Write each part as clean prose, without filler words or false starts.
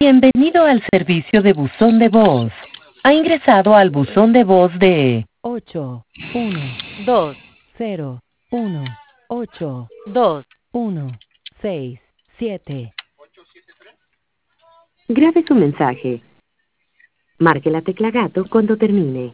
Bienvenido al servicio de buzón de voz. Ha ingresado al buzón de voz de 8, 1, 2, 0, 1, 8, 2, 1, 6, 7. Grabe su mensaje. Marque la tecla gato cuando termine.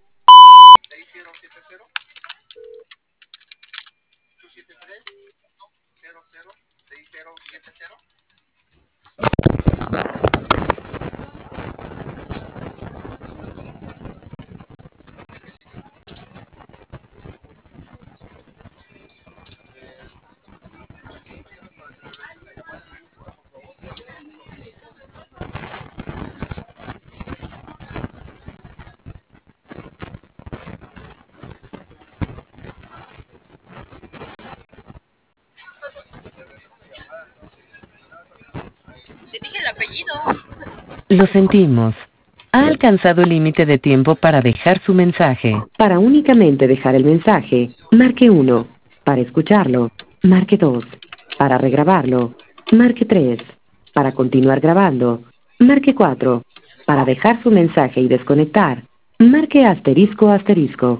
Te dije el apellido. Lo sentimos. Ha alcanzado el límite de tiempo para dejar su mensaje. Para únicamente dejar el mensaje, marque 1. Para escucharlo, marque 2. Para regrabarlo, marque 3. Para continuar grabando, marque 4. Para dejar su mensaje y desconectar, marque asterisco asterisco.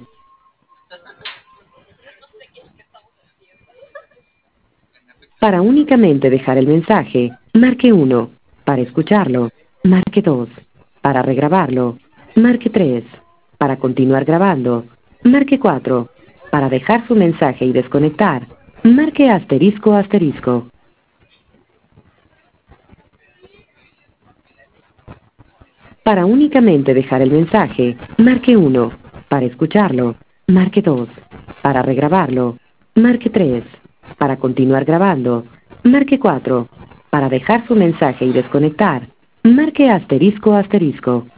Para únicamente dejar el mensaje, marque 1. Para escucharlo, marque 2. Para regrabarlo, marque 3. Para continuar grabando, marque 4. Para dejar su mensaje y desconectar, marque asterisco asterisco. Para únicamente dejar el mensaje, marque 1. Para escucharlo, marque 2. Para regrabarlo, marque 3. Para continuar grabando, marque 4. Para dejar su mensaje y desconectar, marque asterisco asterisco.